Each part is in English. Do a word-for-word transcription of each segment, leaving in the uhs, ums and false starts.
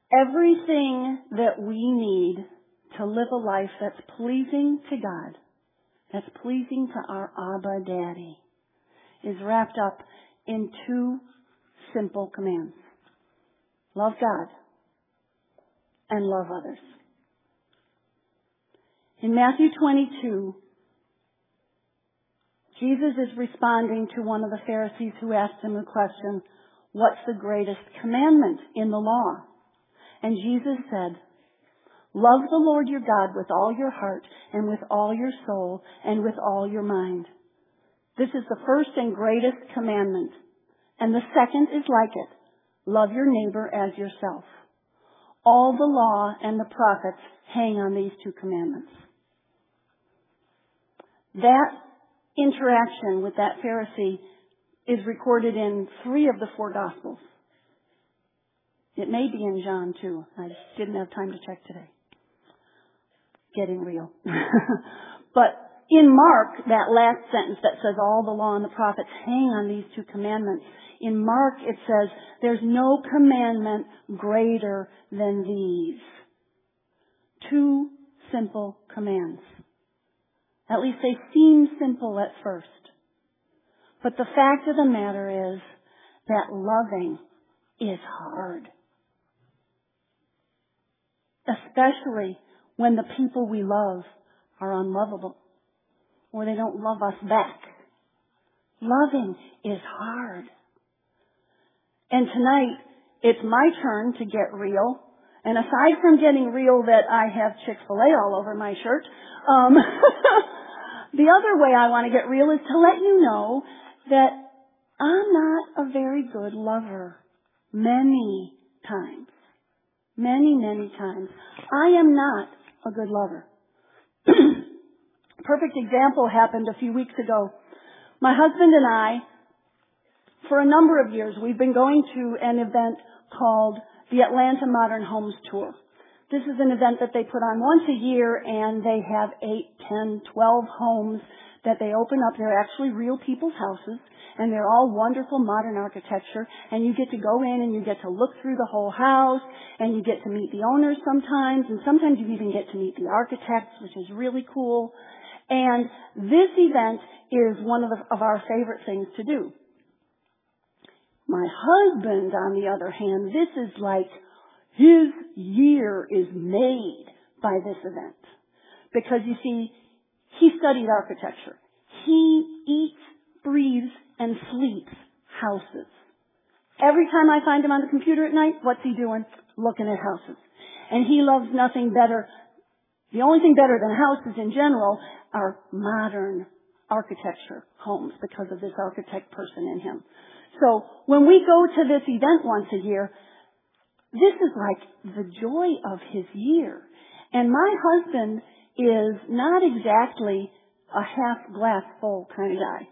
Everything that we need to live a life that's pleasing to God, that's pleasing to our Abba Daddy, is wrapped up in two simple commands. Love God and love others. In Matthew twenty-two, Jesus is responding to one of the Pharisees who asked him the question, what's the greatest commandment in the law? And Jesus said, love the Lord your God with all your heart and with all your soul and with all your mind. This is the first and greatest commandment. And the second is like it. Love your neighbor as yourself. All the law and the prophets hang on these two commandments. That interaction with that Pharisee is recorded in three of the four Gospels. It may be in John too. I didn't have time to check today. Getting real. But in Mark, that last sentence that says all the law and the prophets hang on these two commandments, in Mark it says there's no commandment greater than these. Two simple commands. At least they seem simple at first. But the fact of the matter is that loving is hard. Especially when the people we love are unlovable or they don't love us back. Loving is hard. And tonight, it's my turn to get real. And aside from getting real that I have Chick-fil-A all over my shirt, um, the other way I want to get real is to let you know that I'm not a very good lover many times. Many, many times. I am not a good lover. Perfect example happened a few weeks ago. My husband and I, for a number of years, we've been going to an event called the Atlanta Modern Homes Tour. This is an event that they put on once a year, and they have eight, ten, twelve homes that they open up. They're actually real people's houses, and they're all wonderful modern architecture, and you get to go in and you get to look through the whole house, and you get to meet the owners sometimes, and sometimes you even get to meet the architects, which is really cool. And this event is one of, the, of our favorite things to do. My husband, on the other hand, this is like his year is made by this event. Because you see, he studied architecture. He eats, breathes, and sleeps houses. Every time I find him on the computer at night, what's he doing? Looking at houses. And he loves nothing better. The only thing better than houses in general are modern architecture homes because of this architect person in him. So when we go to this event once a year, this is like the joy of his year. And my husband is not exactly a half glass full kind of guy.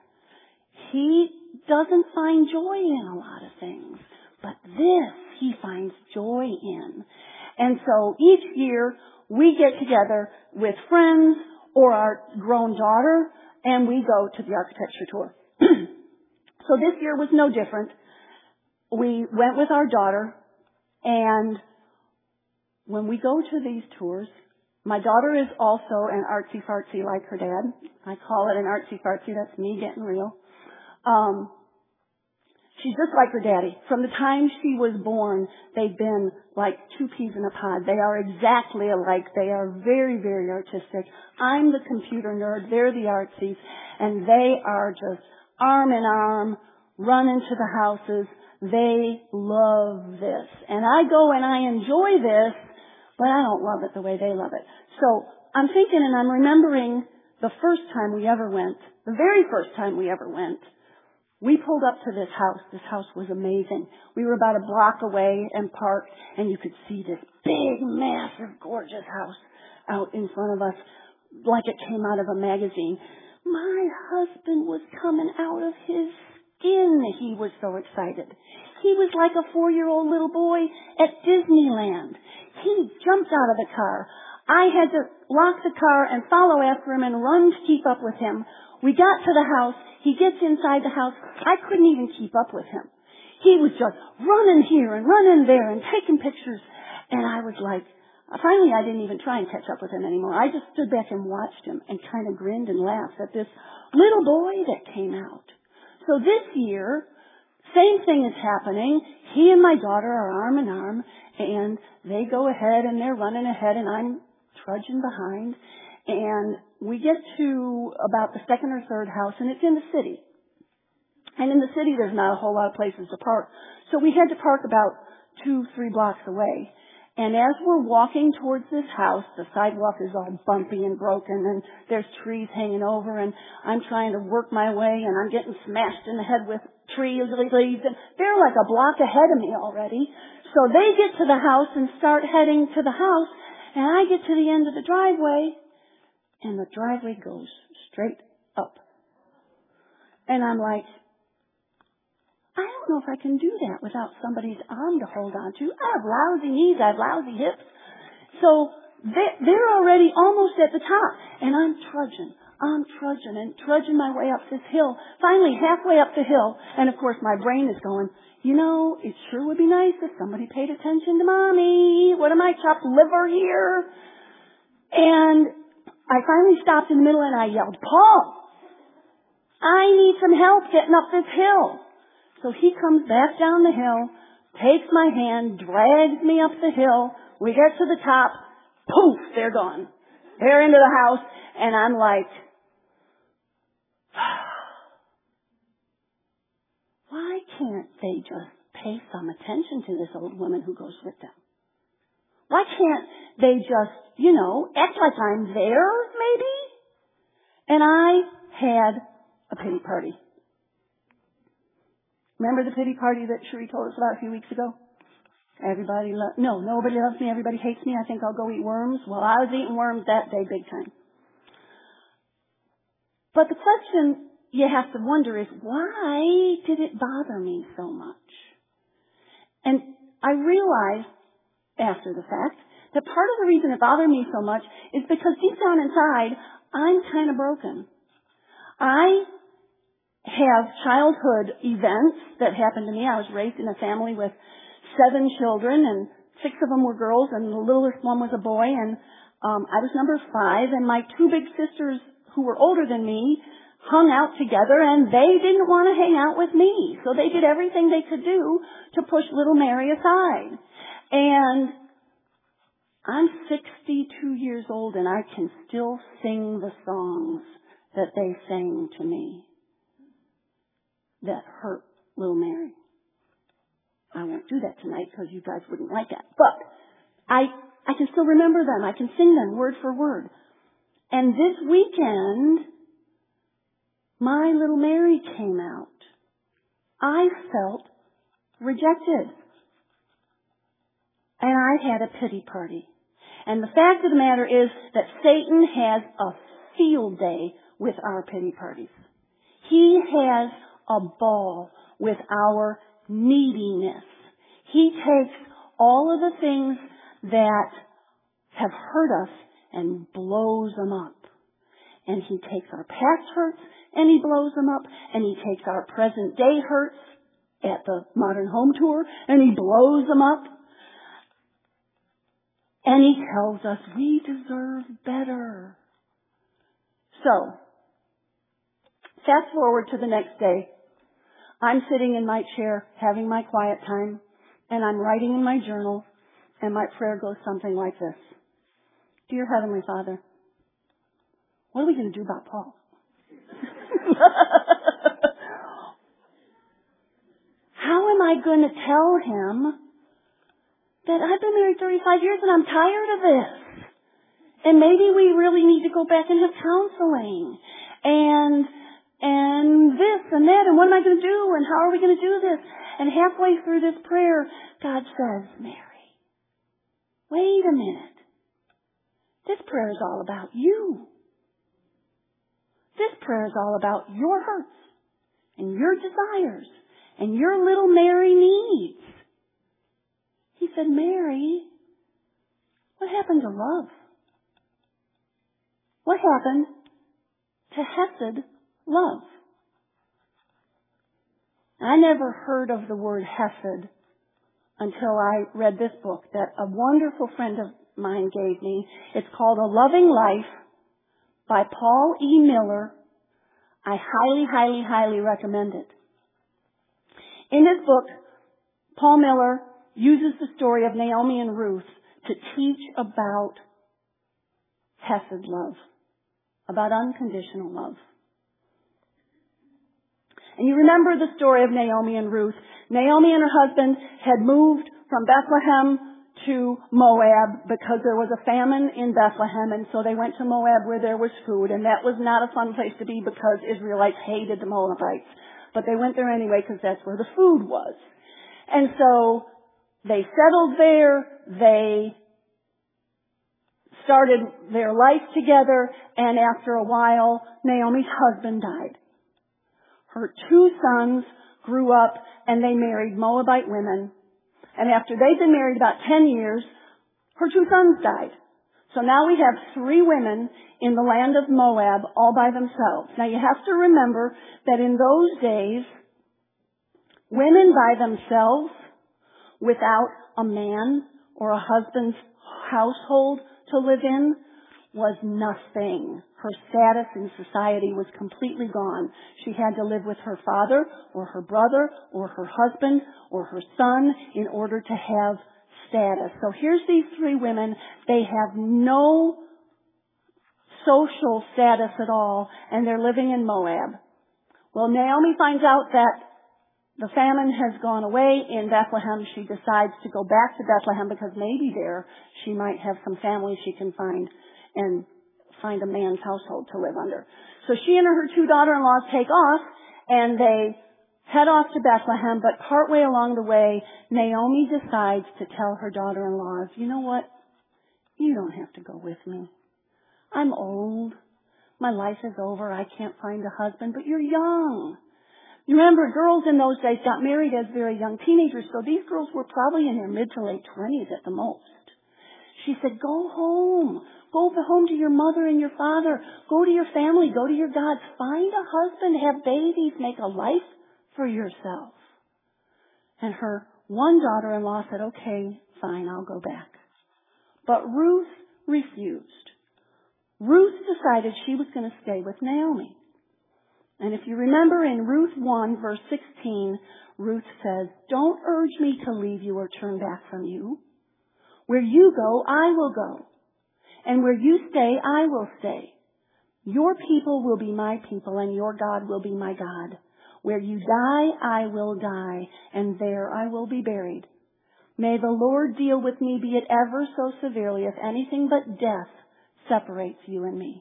He doesn't find joy in a lot of things, but this he finds joy in. And so each year we get together with friends or our grown daughter and we go to the architecture tour. So this year was no different. We went with our daughter, and when we go to these tours, my daughter is also an artsy-fartsy like her dad. I call it an artsy-fartsy. That's me getting real. Um, she's just like her daddy. From the time she was born, they've been like two peas in a pod. They are exactly alike. They are very, very artistic. I'm the computer nerd. They're the artsies. And they are just arm in arm, run into the houses. They love this. And I go and I enjoy this, but I don't love it the way they love it. So I'm thinking and I'm remembering the first time we ever went, the very first time we ever went, we pulled up to this house. This house was amazing. We were about a block away and parked, and you could see this big, massive, gorgeous house out in front of us like it came out of a magazine. My husband was coming out of his skin. He was so excited. He was like a four-year-old little boy at Disneyland. He jumped out of the car. I had to lock the car and follow after him and run to keep up with him. We got to the house. He gets inside the house. I couldn't even keep up with him. He was just running here and running there and taking pictures. And I was like, finally I didn't even try and catch up with him anymore. I just stood back and watched him and kind of grinned and laughed at this little boy that came out. So this year, same thing is happening. He and my daughter are arm in arm, and they go ahead and they're running ahead, and I'm trudging behind. And we get to about the second or third house, and it's in the city. And in the city, there's not a whole lot of places to park. So we had to park about two, three blocks away. And as we're walking towards this house, the sidewalk is all bumpy and broken, and there's trees hanging over, and I'm trying to work my way, and I'm getting smashed in the head with trees, leaves, and they're like a block ahead of me already. So they get to the house and start heading to the house, and I get to the end of the driveway, and the driveway goes straight up. And I'm like, I don't know if I can do that without somebody's arm to hold on to. I have lousy knees. I have lousy hips. So they're already almost at the top. And I'm trudging. I'm trudging and trudging my way up this hill. Finally, halfway up the hill. And, of course, my brain is going, you know, it sure would be nice if somebody paid attention to Mommy. What am I, chopped liver here? And I finally stopped in the middle and I yelled, Paul, I need some help getting up this hill. So he comes back down the hill, takes my hand, drags me up the hill. We get to the top. Poof, they're gone. They're into the house. And I'm like, why can't they just pay some attention to this old woman who goes with them? Why can't they just, you know, act like I'm there, maybe? And I had a pity party. Remember the pity party that Cherie told us about a few weeks ago? Everybody lo- no, nobody loves me, everybody hates me, I think I'll go eat worms. Well, I was eating worms that day big time. But the question you have to wonder is, why did it bother me so much? And I realized after the fact that part of the reason it bothered me so much is because deep down inside, I'm kind of broken. I have childhood events that happened to me. I was raised in a family with seven children, and six of them were girls, and the littlest one was a boy, and um, I was number five, and my two big sisters who were older than me hung out together, and they didn't want to hang out with me, so they did everything they could do to push little Mary aside. And I'm sixty-two years old, and I can still sing the songs that they sang to me that hurt little Mary. I won't do that tonight because you guys wouldn't like that. But I I can still remember them. I can sing them word for word. And this weekend, my little Mary came out. I felt rejected. And I had a pity party. And the fact of the matter is that Satan has a field day with our pity parties. He has a ball with our neediness. He takes all of the things that have hurt us and blows them up. And he takes our past hurts and he blows them up. And he takes our present day hurts at the Modern Home Tour and he blows them up. And he tells us we deserve better. So, fast forward to the next day. I'm sitting in my chair having my quiet time, and I'm writing in my journal, and my prayer goes something like this. Dear Heavenly Father, what are we going to do about Paul? How am I going to tell him that I've been married thirty-five years and I'm tired of this? And maybe we really need to go back and have counseling. And And this and that, and what am I going to do, and how are we going to do this? And halfway through this prayer, God says, Mary, wait a minute. This prayer is all about you. This prayer is all about your hurts, and your desires, and your little Mary needs. He said, Mary, what happened to love? What happened to Hesed love? I never heard of the word Hesed until I read this book that a wonderful friend of mine gave me. It's called A Loving Life by Paul E. Miller. I highly, highly, highly recommend it. In his book, Paul Miller uses the story of Naomi and Ruth to teach about Hesed love, about unconditional love. And you remember the story of Naomi and Ruth. Naomi and her husband had moved from Bethlehem to Moab because there was a famine in Bethlehem, and so they went to Moab where there was food, and that was not a fun place to be because Israelites hated the Moabites. But they went there anyway because that's where the food was. And so they settled there, they started their life together, and after a while, Naomi's husband died. Her two sons grew up and they married Moabite women. And after they'd been married about ten years, her two sons died. So now we have three women in the land of Moab all by themselves. Now you have to remember that in those days, women by themselves, without a man or a husband's household to live in, was nothing. Her status in society was completely gone. She had to live with her father or her brother or her husband or her son in order to have status. So here's these three women. They have no social status at all, and they're living in Moab. Well, Naomi finds out that the famine has gone away in Bethlehem. She decides to go back to Bethlehem because maybe there she might have some family she can find and find a man's household to live under. So she and her two daughter-in-laws take off, and they head off to Bethlehem, but partway along the way, Naomi decides to tell her daughter-in-laws, you know what? You don't have to go with me. I'm old. My life is over. I can't find a husband, but you're young. You remember, girls in those days got married as very young teenagers, so these girls were probably in their mid to late twenties at the most. She said, go home. Go home to your mother and your father. Go to your family. Go to your gods. Find a husband. Have babies. Make a life for yourself. And her one daughter-in-law said, okay, fine, I'll go back. But Ruth refused. Ruth decided she was going to stay with Naomi. And if you remember in Ruth one, verse sixteen, Ruth says, don't urge me to leave you or turn back from you. Where you go, I will go. And where you stay, I will stay. Your people will be my people, and your God will be my God. Where you die, I will die, and there I will be buried. May the Lord deal with me, be it ever so severely, if anything but death separates you and me.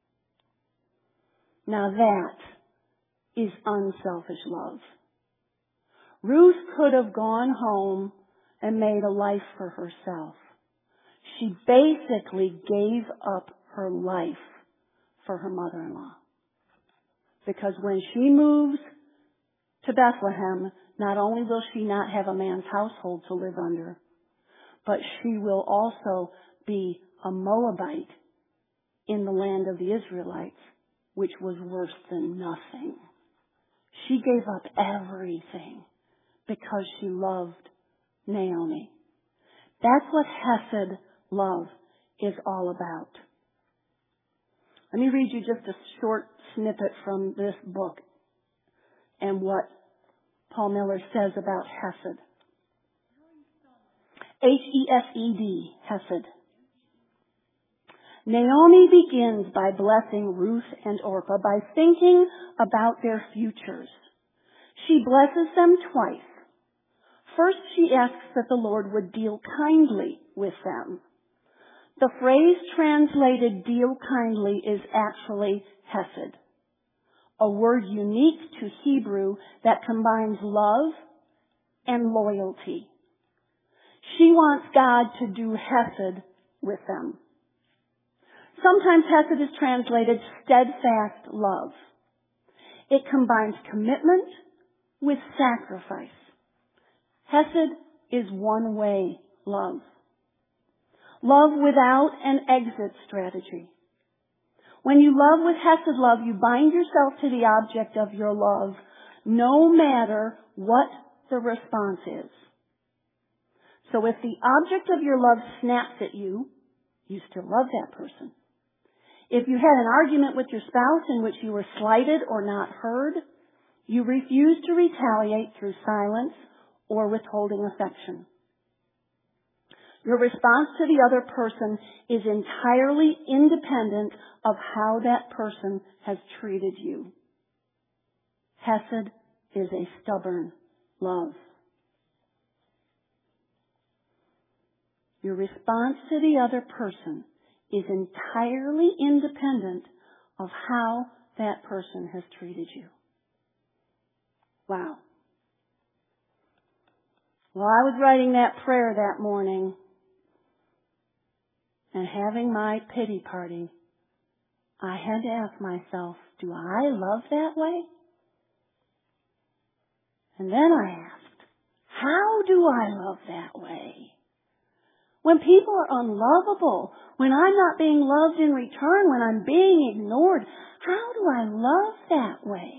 Now that is unselfish love. Ruth could have gone home and made a life for herself. She basically gave up her life for her mother-in-law. Because when she moves to Bethlehem, not only will she not have a man's household to live under, but she will also be a Moabite in the land of the Israelites, which was worse than nothing. She gave up everything because she loved Naomi. That's what Hesed love is all about. Let me read you just a short snippet from this book and what Paul Miller says about Hesed. H E S E D, Hesed. Naomi begins by blessing Ruth and Orpah by thinking about their futures. She blesses them twice. First, she asks that the Lord would deal kindly with them. The phrase translated deal kindly is actually Hesed, a word unique to Hebrew that combines love and loyalty. She wants God to do Hesed with them. Sometimes Hesed is translated steadfast love. It combines commitment with sacrifice. Hesed is one-way love. Love without an exit strategy. When you love with Hesed love, you bind yourself to the object of your love, no matter what the response is. So if the object of your love snaps at you, you still love that person. If you had an argument with your spouse in which you were slighted or not heard, you refuse to retaliate through silence or withholding affection. Your response to the other person is entirely independent of how that person has treated you. Hesed is a stubborn love. Your response to the other person is entirely independent of how that person has treated you. Wow. While I was writing that prayer that morning and having my pity party, I had to ask myself, do I love that way? And then I asked, how do I love that way? When people are unlovable, when I'm not being loved in return, when I'm being ignored, how do I love that way?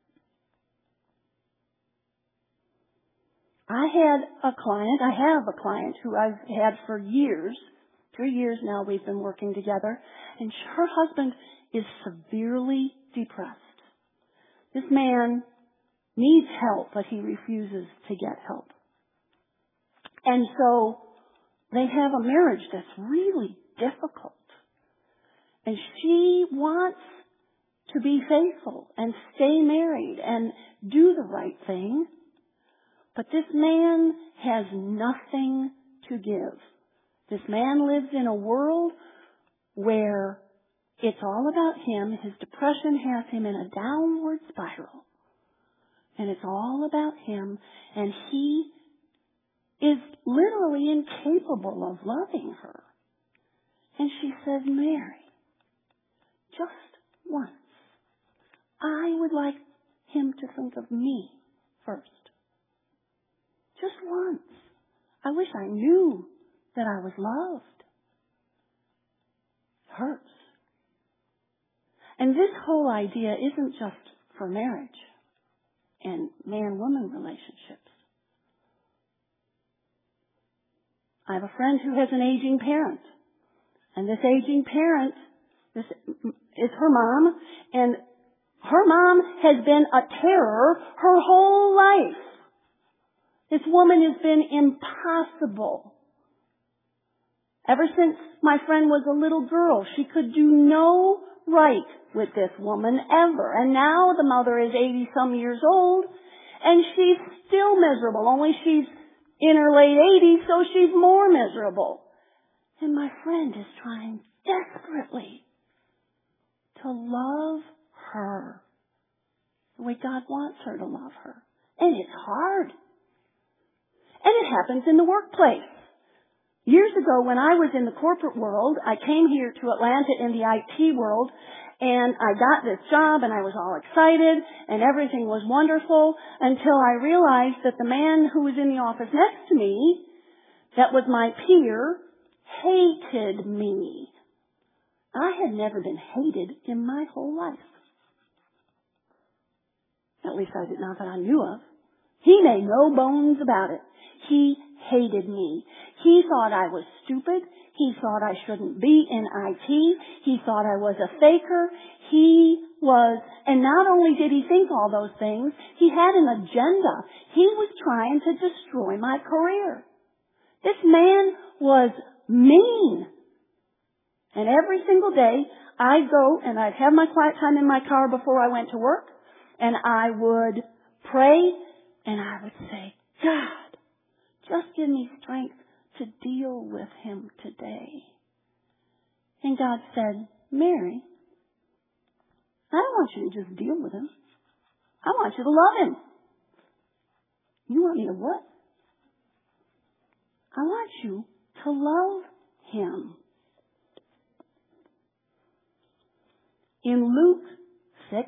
I had a client, I have a client who I've had for years, three years now we've been working together, and her husband is severely depressed. This man needs help, but he refuses to get help. And so they have a marriage that's really difficult. And she wants to be faithful and stay married and do the right thing. But this man has nothing to give. This man lives in a world where it's all about him. His depression has him in a downward spiral. And it's all about him. And he is literally incapable of loving her. And she says, Mary, just once, I would like him to think of me first. Just once. I wish I knew that I was loved. It hurts. And this whole idea isn't just for marriage and man-woman relationships. I have a friend who has an aging parent. And this aging parent, this is her mom, and her mom has been a terror her whole life. This woman has been impossible. Ever since my friend was a little girl, she could do no right with this woman ever. And now the mother is eighty some years old, and she's still miserable, only she's in her late eighties, so she's more miserable. And my friend is trying desperately to love her the way God wants her to love her. And it's hard. And it happens in the workplace. Years ago, when I was in the corporate world, I came here to Atlanta in the I T world, and I got this job, and I was all excited, and everything was wonderful, until I realized that the man who was in the office next to me, that was my peer, hated me. I had never been hated in my whole life. At least I did not that I knew of. He made no bones about it. He hated me. He thought I was stupid. He thought I shouldn't be in I T. He thought I was a faker. He was, and not only did he think all those things, he had an agenda. He was trying to destroy my career. This man was mean. And every single day, I'd go and I'd have my quiet time in my car before I went to work, and I would pray, and I would say, God, just give me strength to deal with him today. And God said, Mary, I don't want you to just deal with him. I want you to love him. You want me to what? I want you to love him. In Luke six,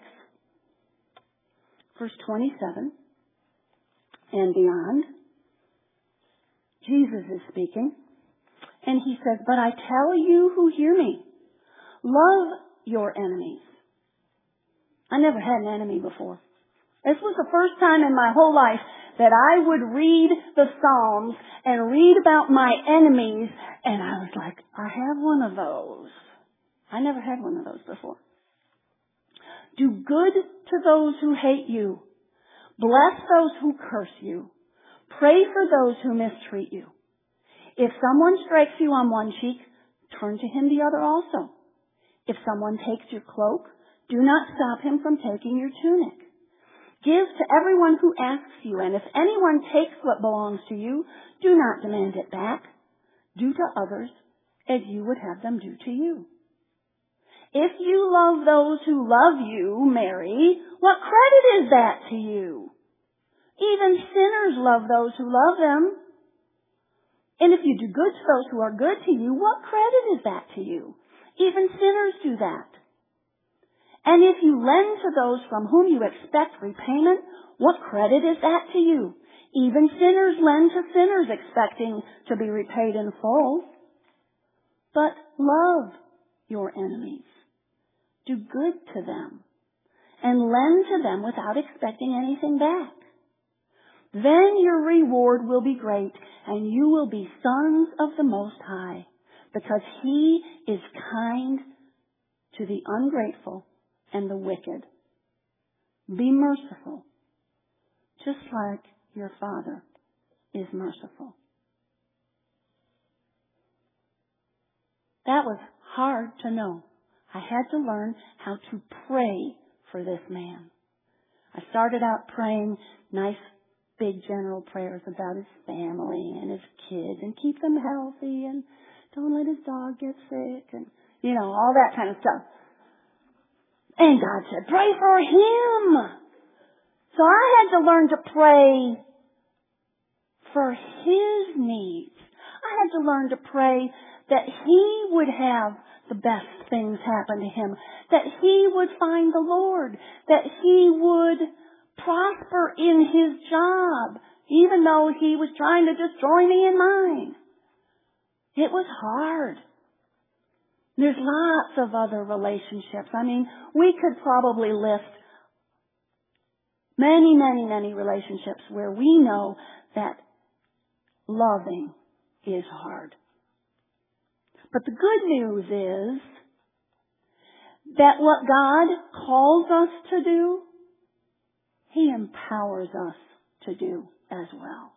verse twenty-seven and beyond, Jesus is speaking, and he says, but I tell you who hear me, love your enemies. I never had an enemy before. This was the first time in my whole life that I would read the Psalms and read about my enemies, and I was like, I have one of those. I never had one of those before. Do good to those who hate you. Bless those who curse you. Pray for those who mistreat you. If someone strikes you on one cheek, turn to him the other also. If someone takes your cloak, do not stop him from taking your tunic. Give to everyone who asks you, and if anyone takes what belongs to you, do not demand it back. Do to others as you would have them do to you. If you love those who love you, Mary, what credit is that to you? Even sinners love those who love them. And if you do good to those who are good to you, what credit is that to you? Even sinners do that. And if you lend to those from whom you expect repayment, what credit is that to you? Even sinners lend to sinners expecting to be repaid in full. But love your enemies. Do good to them and lend to them without expecting anything back. Then your reward will be great, and you will be sons of the Most High, because He is kind to the ungrateful and the wicked. Be merciful, just like your Father is merciful. That was hard to know. I had to learn how to pray for this man. I started out praying nice, big general prayers about his family and his kids and keep them healthy and don't let his dog get sick and, you know, all that kind of stuff. And God said, pray for him. So I had to learn to pray for his needs. I had to learn to pray that he would have the best things happen to him, that he would find the Lord, that he would prosper in his job, even though he was trying to destroy me in mine. It was hard. There's lots of other relationships. I mean, we could probably list many, many, many relationships where we know that loving is hard. But the good news is that what God calls us to do, He empowers us to do as well.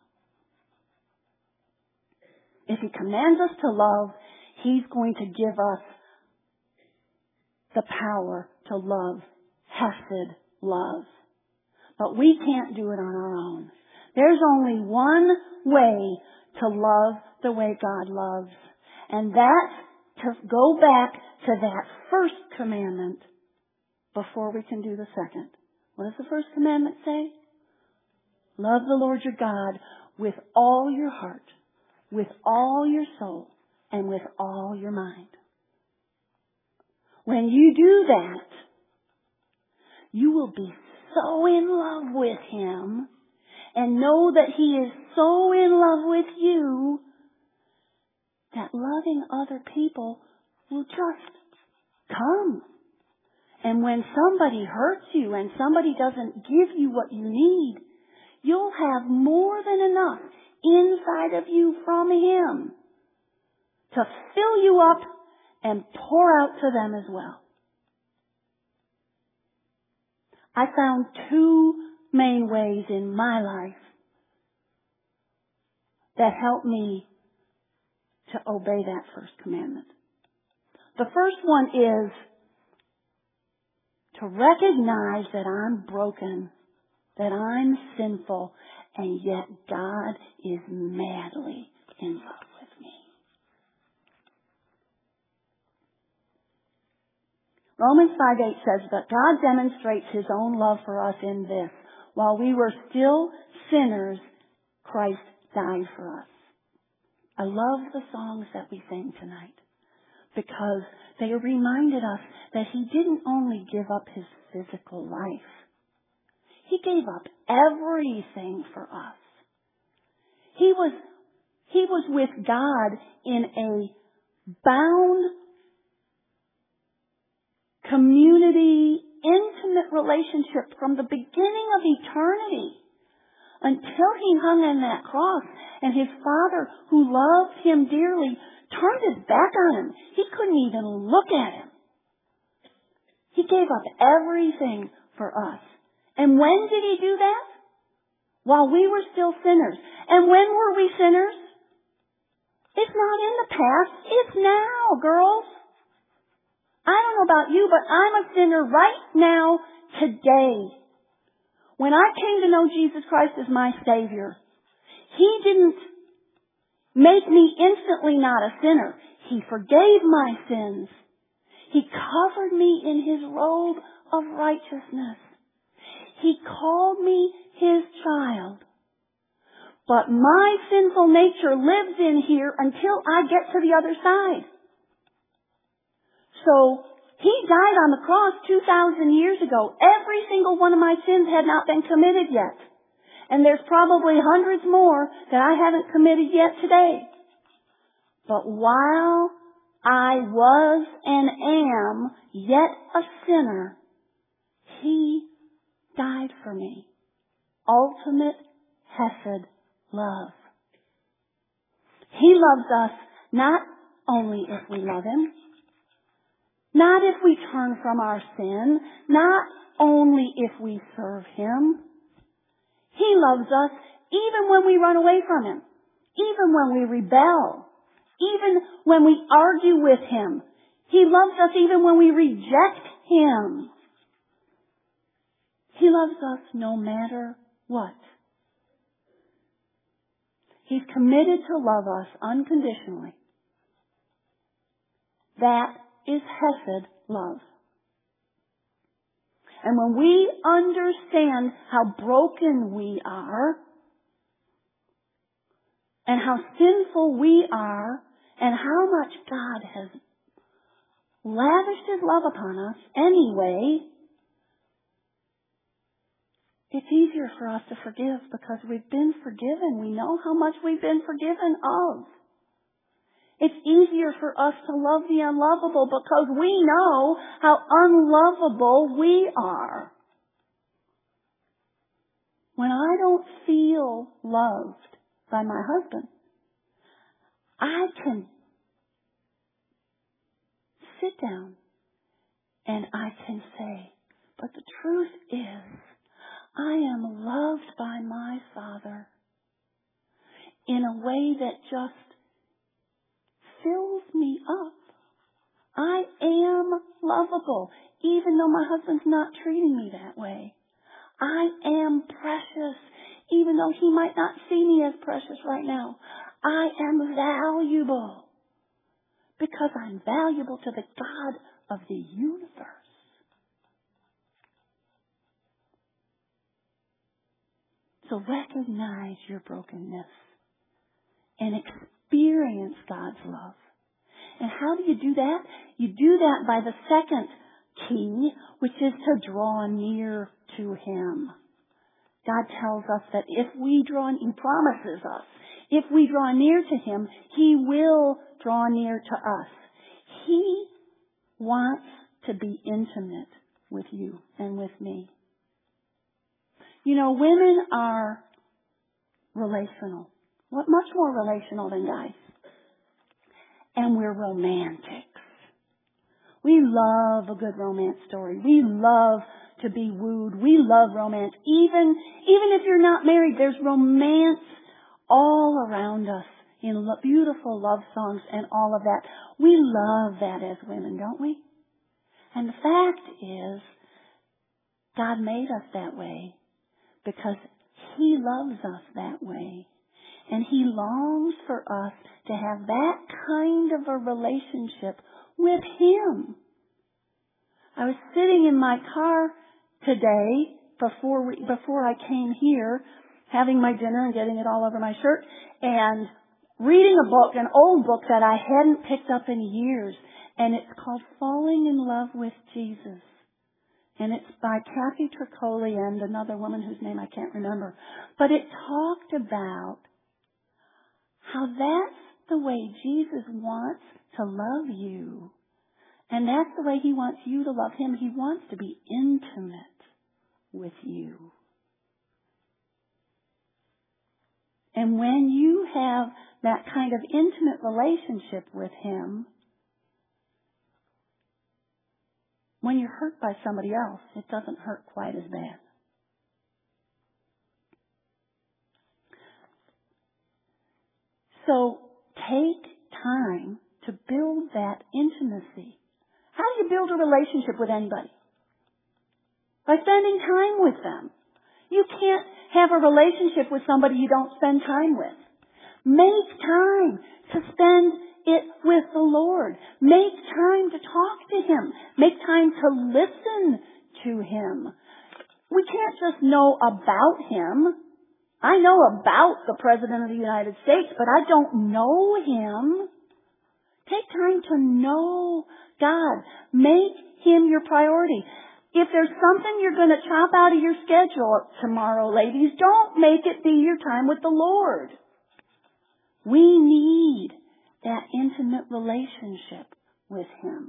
If He commands us to love, He's going to give us the power to love, Hesed love. But we can't do it on our own. There's only one way to love the way God loves. And that's to go back to that first commandment before we can do the second. What does the first commandment say? Love the Lord your God with all your heart, with all your soul, and with all your mind. When you do that, you will be so in love with Him and know that He is so in love with you that loving other people will just come. And when somebody hurts you and somebody doesn't give you what you need, you'll have more than enough inside of you from Him to fill you up and pour out to them as well. I found two main ways in my life that helped me to obey that first commandment. The first one is to recognize that I'm broken, that I'm sinful, and yet God is madly in love with me. Romans five eight says that God demonstrates His own love for us in this. While we were still sinners, Christ died for us. I love the songs that we sing tonight because they reminded us that He didn't only give up His physical life. He gave up everything for us. He was, he was with God in a bound community, intimate relationship from the beginning of eternity until he hung on that cross and his Father, who loved him dearly, turned his back on him. He couldn't even look at him. He gave up everything for us. And when did he do that? While we were still sinners. And when were we sinners? It's not in the past. It's now, girls. I don't know about you, but I'm a sinner right now, today. When I came to know Jesus Christ as my Savior, he didn't make me instantly not a sinner. He forgave my sins. He covered me in his robe of righteousness. He called me his child. But my sinful nature lives in here until I get to the other side. So, he died on the cross two thousand years ago. Every single one of my sins had not been committed yet. And there's probably hundreds more that I haven't committed yet today. But while I was and am yet a sinner, he died for me. Ultimate Hesed love. He loves us not only if we love him, not if we turn from our sin, not only if we serve him. He loves us even when we run away from him, even when we rebel, even when we argue with him. He loves us even when we reject him. He loves us no matter what. He's committed to love us unconditionally. That is Hesed love. And when we understand how broken we are, and how sinful we are, and how much God has lavished his love upon us anyway, it's easier for us to forgive because we've been forgiven. We know how much we've been forgiven of. It's easier for us to love the unlovable because we know how unlovable we are. When I don't feel loved by my husband, I can sit down and I can say, but the truth is, I am loved by my Father in a way that just fills me up. I am lovable, even though my husband's not treating me that way. I am precious, even though he might not see me as precious right now. I am valuable because I'm valuable to the God of the universe. So recognize your brokenness and experience God's love. And how do you do that? You do that by the second key, which is to draw near to him. God tells us that if we draw, he promises us, if we draw near to him, he will draw near to us. He wants to be intimate with you and with me. You know, women are relational. What much more relational than guys. And we're romantics. We love a good romance story. We love to be wooed. We love romance. Even, even if you're not married, there's romance all around us in lo- beautiful love songs and all of that. We love that as women, don't we? And the fact is, God made us that way because he loves us that way. And he longs for us to have that kind of a relationship with him. I was sitting in my car today before we, before I came here, having my dinner and getting it all over my shirt, and reading a book, an old book that I hadn't picked up in years, and it's called Falling in Love with Jesus. And it's by Kathy Tricoli and another woman whose name I can't remember. But it talked about how that's the way Jesus wants to love you. And that's the way He wants you to love Him. He wants to be intimate with you. And when you have that kind of intimate relationship with Him, when you're hurt by somebody else, it doesn't hurt quite as bad. So take time to build that intimacy. How do you build a relationship with anybody? By spending time with them. You can't have a relationship with somebody you don't spend time with. Make time to spend it with the Lord. Make time to talk to Him. Make time to listen to Him. We can't just know about Him. I know about the President of the United States, but I don't know Him. Take time to know God. Make Him your priority. If there's something you're going to chop out of your schedule tomorrow, ladies, don't make it be your time with the Lord. We need that intimate relationship with Him.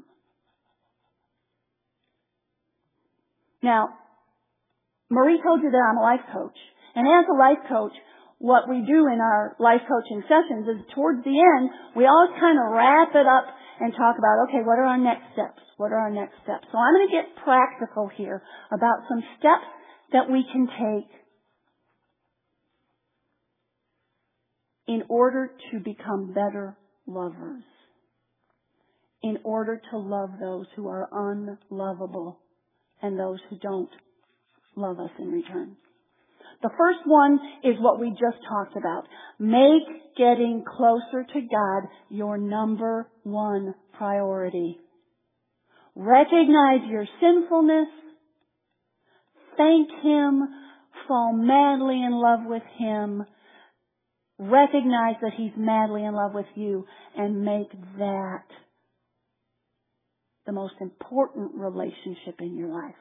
Now, Marie told you that I'm a life coach. And as a life coach, what we do in our life coaching sessions is towards the end, we always kind of wrap it up and talk about, okay, what are our next steps? What are our next steps? So I'm going to get practical here about some steps that we can take in order to become better lovers, in order to love those who are unlovable and those who don't love us in return. The first one is what we just talked about. Make getting closer to God your number one priority. Recognize your sinfulness. Thank Him. Fall madly in love with Him. Recognize that He's madly in love with you, and make that the most important relationship in your life.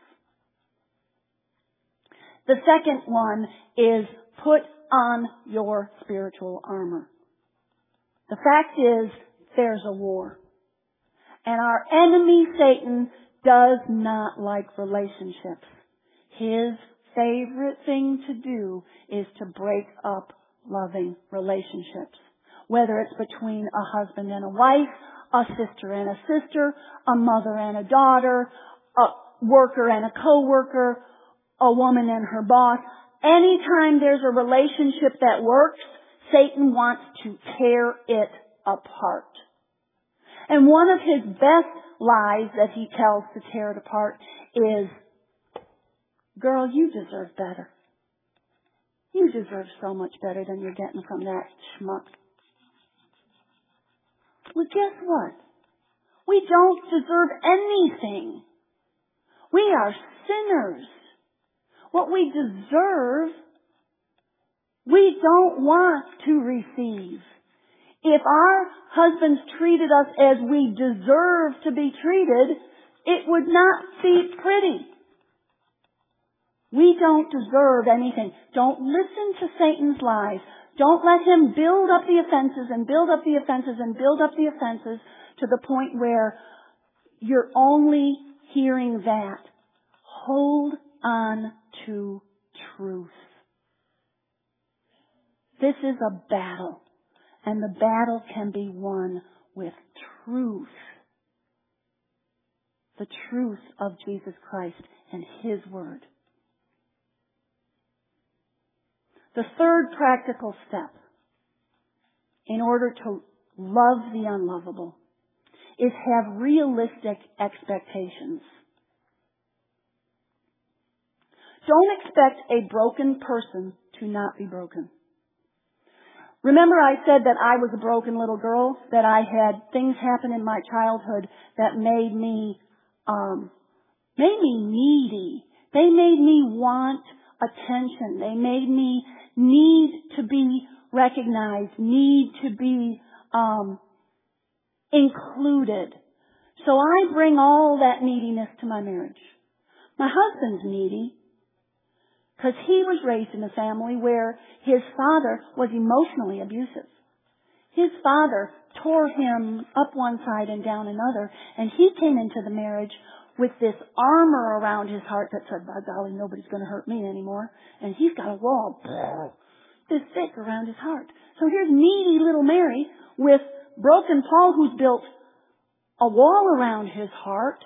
The second one is put on your spiritual armor. The fact is, there's a war. And our enemy, Satan, does not like relationships. His favorite thing to do is to break up loving relationships. Whether it's between a husband and a wife, a sister and a sister, a mother and a daughter, a worker and a co-worker, a woman and her boss. Anytime there's a relationship that works, Satan wants to tear it apart. And one of his best lies that he tells to tear it apart is, girl, you deserve better. You deserve so much better than you're getting from that schmuck. Well, guess what? We don't deserve anything. We are sinners. What we deserve, we don't want to receive. If our husbands treated us as we deserve to be treated, it would not be pretty. We don't deserve anything. Don't listen to Satan's lies. Don't let him build up the offenses and build up the offenses and build up the offenses to the point where you're only hearing that. Hold on to truth. This is a battle, and the battle can be won with truth. The truth of Jesus Christ and His Word. The third practical step in order to love the unlovable is have realistic expectations. Don't expect a broken person to not be broken. Remember I said that I was a broken little girl, that I had things happen in my childhood that made me, um, made me needy. They made me want attention. They made me need to be recognized, need to be um, included. So I bring all that neediness to my marriage. My husband's needy because he was raised in a family where his father was emotionally abusive. His father tore him up one side and down another, and he came into the marriage with this armor around his heart that said, by golly, nobody's going to hurt me anymore. And he's got a wall this thick around his heart. So here's needy little Mary with broken Paul, who's built a wall around his heart.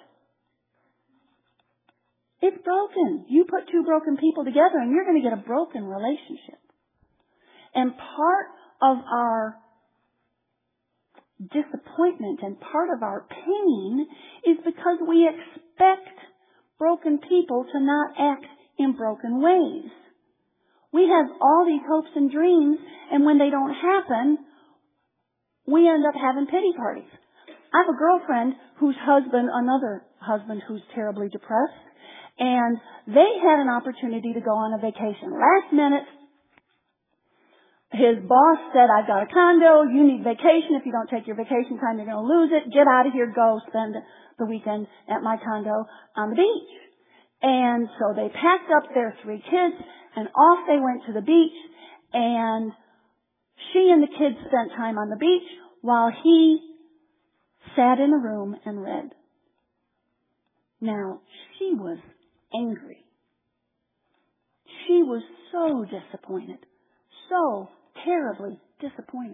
It's broken. You put two broken people together and you're going to get a broken relationship. And part of our disappointment and part of our pain is because we expect broken people to not act in broken ways. We have all these hopes and dreams, and when they don't happen, we end up having pity parties. I have a girlfriend whose husband, another husband who's terribly depressed, and they had an opportunity to go on a vacation. Last minute, his boss said, I've got a condo, you need vacation. If you don't take your vacation time, you're going to lose it. Get out of here, go spend the weekend at my condo on the beach. And so they packed up their three kids and off they went to the beach, and she and the kids spent time on the beach while he sat in a room and read. Now, she was angry. She was so disappointed. So terribly disappointed.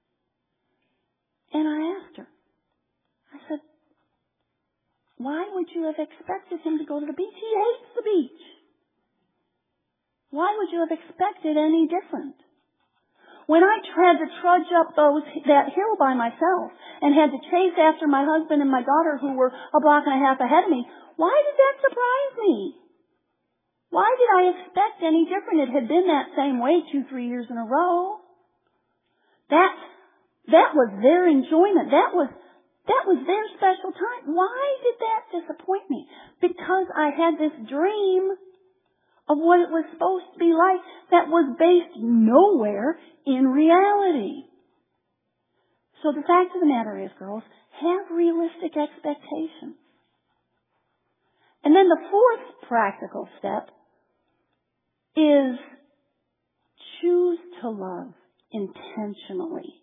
And I asked her, I said, why would you have expected him to go to the beach? He hates the beach. Why would you have expected any different? When I had to trudge up those that hill by myself and had to chase after my husband and my daughter who were a block and a half ahead of me, why did that surprise me? Why did I expect any different? It had been that same way two, three years in a row. That, that was their enjoyment. That was, that was their special time. Why did that disappoint me? Because I had this dream of what it was supposed to be like that was based nowhere in reality. So the fact of the matter is, girls, have realistic expectations. And then the fourth practical step is choose to love intentionally,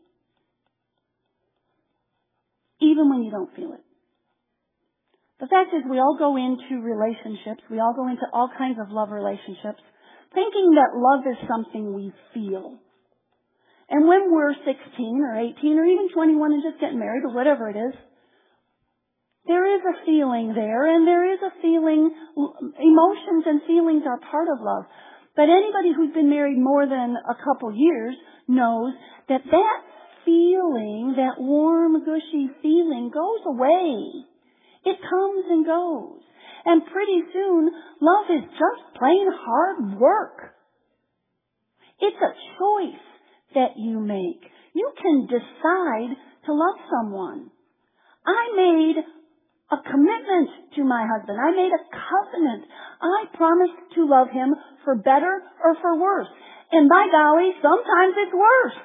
even when you don't feel it. The fact is, we all go into relationships, we all go into all kinds of love relationships, thinking that love is something we feel. And when we're sixteen or eighteen or even twenty-one and just getting married or whatever it is, there is a feeling there, and there is a feeling, emotions and feelings are part of love. But anybody who's been married more than a couple years knows that that feeling, that warm, gushy feeling goes away. It comes and goes. And pretty soon, love is just plain hard work. It's a choice that you make. You can decide to love someone. I made a commitment to my husband. I made a covenant. I promised to love him for better or for worse. And by golly, sometimes it's worse.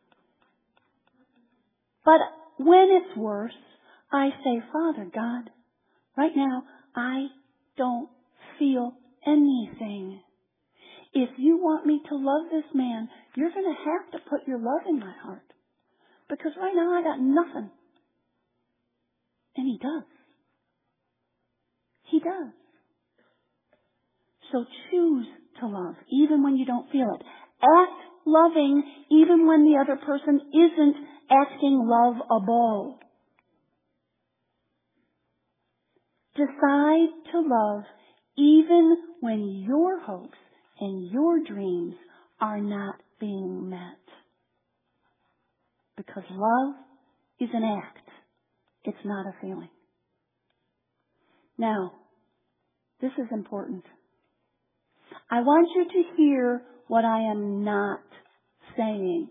But when it's worse, I say, Father God, right now, I don't feel anything. If you want me to love this man, you're going to have to put your love in my heart. Because right now I got nothing. And he does. He does. So choose to love, even when you don't feel it. Act loving, even when the other person isn't acting lovable. Decide to love, even when your hopes and your dreams are not being met. Because love is an act. It's not a feeling. Now, this is important. I want you to hear what I am not saying.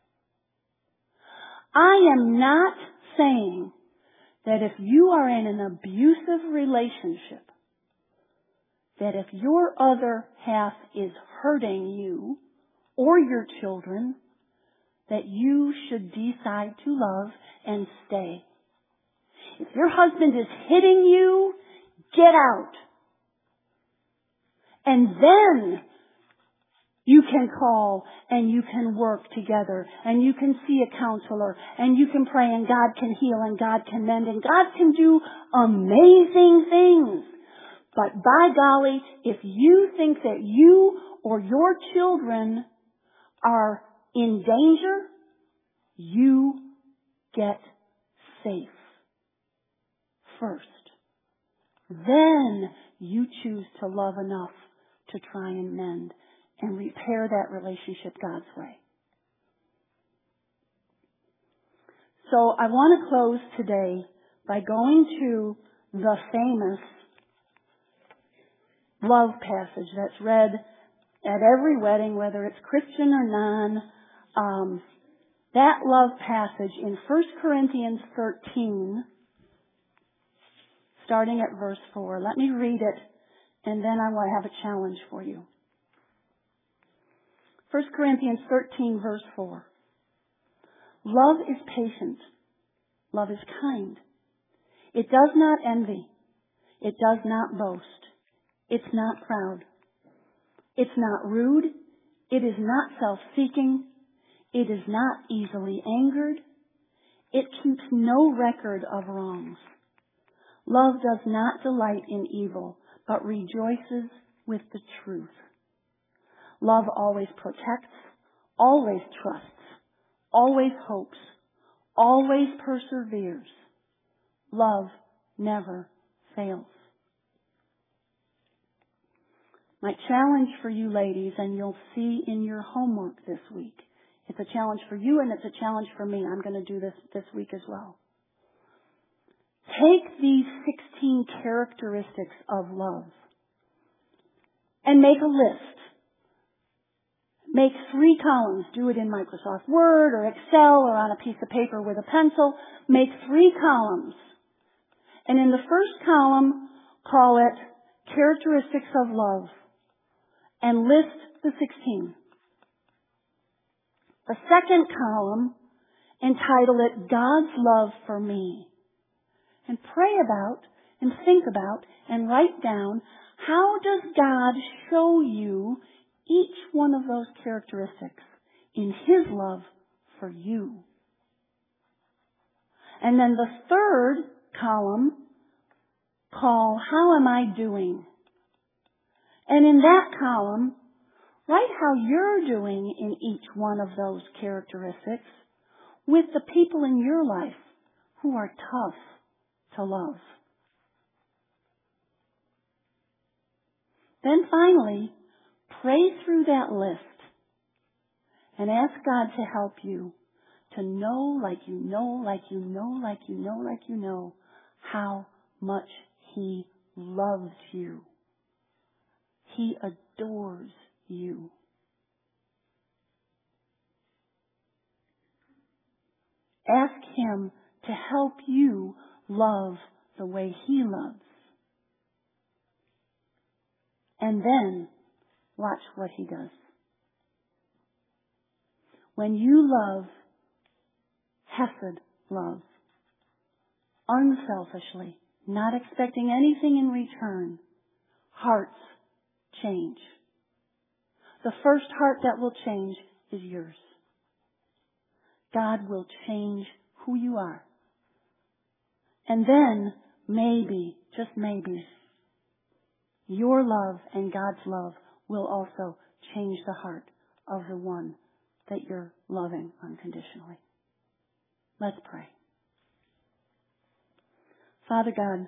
I am not saying that if you are in an abusive relationship, that if your other half is hurting you or your children, that you should decide to love and stay. If your husband is hitting you, get out. And then You can call and you can work together and you can see a counselor and you can pray and God can heal and God can mend and God can do amazing things. But by golly, if you think that you or your children are in danger, you get safe first. Then you choose to love enough to try and mend and repair that relationship God's way. So I want to close today by going to the famous love passage that's read at every wedding, whether it's Christian or non. Um, that love passage in First Corinthians thirteen, starting at verse four. Let me read it, and then I want to have a challenge for you. First Corinthians thirteen, verse four. Love is patient. Love is kind. It does not envy. It does not boast. It's not proud. It's not rude. It is not self-seeking. It is not easily angered. It keeps no record of wrongs. Love does not delight in evil, but rejoices with the truth. Love always protects, always trusts, always hopes, always perseveres. Love never fails. My challenge for you ladies, and you'll see in your homework this week, it's a challenge for you and it's a challenge for me. I'm going to do this this week as well. Take these sixteen characteristics of love and make a list. Make three columns. Do it in Microsoft Word or Excel or on a piece of paper with a pencil. Make three columns. And in the first column, call it characteristics of love. And list the sixteen. The second column, entitle it God's Love for Me. And pray about and think about and write down, how does God show you each one of those characteristics in His love for you? And then the third column, call How Am I Doing? And in that column, write how you're doing in each one of those characteristics with the people in your life who are tough to love. Then finally, pray through that list and ask God to help you to know like you know, like you know, like you know, like you know, how much He loves you. He adores you. Ask Him to help you love the way He loves. And then watch what He does. When you love, Hesed love, unselfishly, not expecting anything in return, hearts change. The first heart that will change is yours. God will change who you are. And then, maybe, just maybe, your love and God's love will also change the heart of the one that you're loving unconditionally. Let's pray. Father God,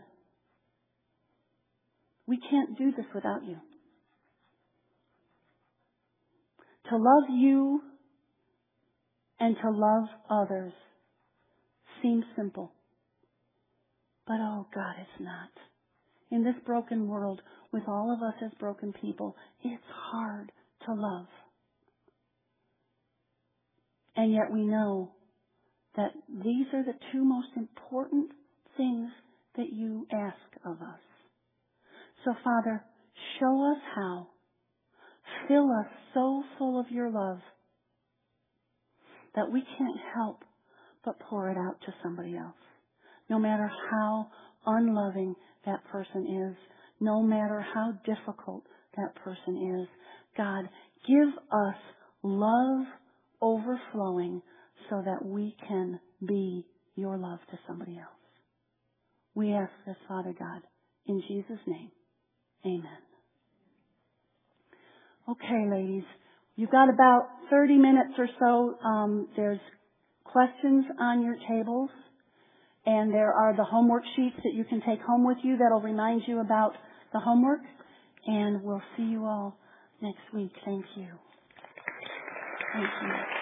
we can't do this without you. To love you and to love others seems simple. But oh God, it's not. In this broken world, with all of us as broken people, it's hard to love. And yet we know that these are the two most important things that you ask of us. So Father, show us how. Fill us so full of your love that we can't help but pour it out to somebody else. No matter how unloving that person is, no matter how difficult that person is, God, Give us love overflowing so that we can be your love to somebody else. We ask this, Father God, in Jesus' name. Amen. Okay, ladies. You've got about thirty minutes or so. Um, there's questions on your tables. And there are the homework sheets that you can take home with you that'll remind you about the homework. And we'll see you all next week. Thank you. Thank you.